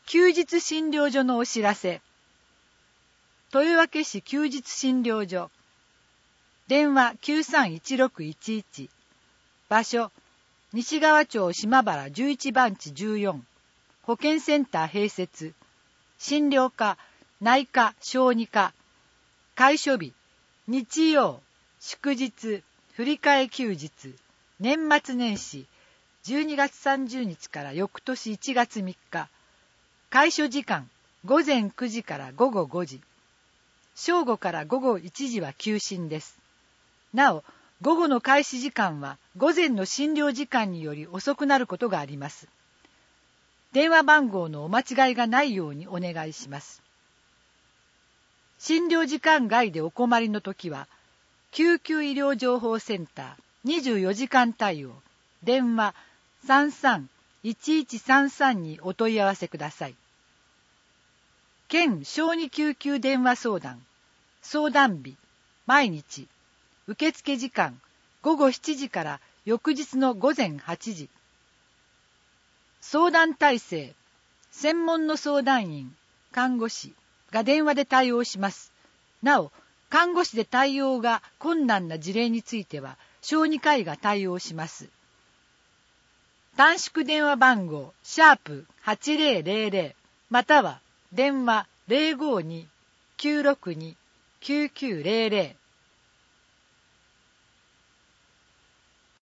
休日診療所のお知らせ。豊明市休日診療所。電話931611。場所、西川町島原11番地14。保健センター併設。診療科、内科、小児科。開所日、日曜、祝日、振り替え休日、年末年始、12月30日から翌年1月3日。開所時間、午前9時から午後5時。正午から午後1時は休診です。なお、午後の開始時間は午前の診療時間により遅くなることがあります。電話番号のお間違いがないようにお願いします。診療時間外でお困りのときは、救急医療情報センター24時間対応、電話33-1133にお問い合わせください。県小児救急電話相談、相談日、毎日、受付時間、午後7時から翌日の午前8時。相談体制、専門の相談員、看護師が電話で対応します。なお、看護師で対応が困難な事例については、小児科医が対応します。短縮電話番号、#8000、または電話052-962-9900。